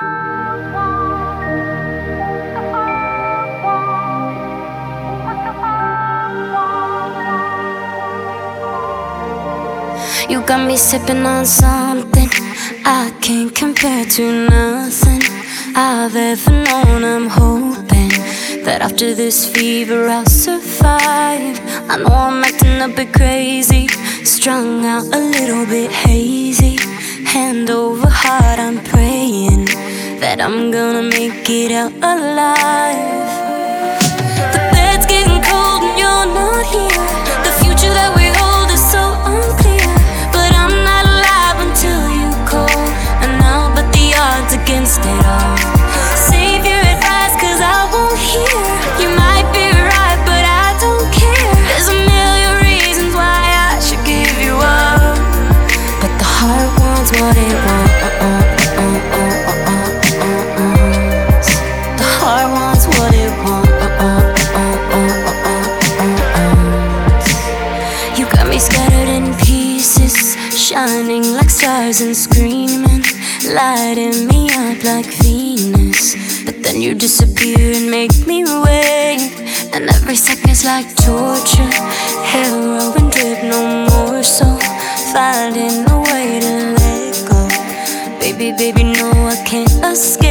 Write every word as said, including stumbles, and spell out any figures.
You got me sipping on something I can't compare to nothing I've ever known. I'm hoping that after this fever I'll survive. I know I'm acting a bit crazy, strung out a little bit hazy. Hand over heart, I'm praying that I'm gonna make it out alive. The bed's getting cold and you're not here. The future that we hold is so unclear, but I'm not alive until you call, and I'll bet the odds against it all. Save your advice, cause I won't hear. You might be right, but I don't care. There's a million reasons why I should give you up, but the heart wants what it wants. The heart wants what it wants. You got me scattered in pieces, shining like stars and screaming, lighting me up like Venus. But then you disappear and make me wait, and every second's like torture. Heroin drip, no more, so finding a way to let go. Baby, baby, no, I can't escape.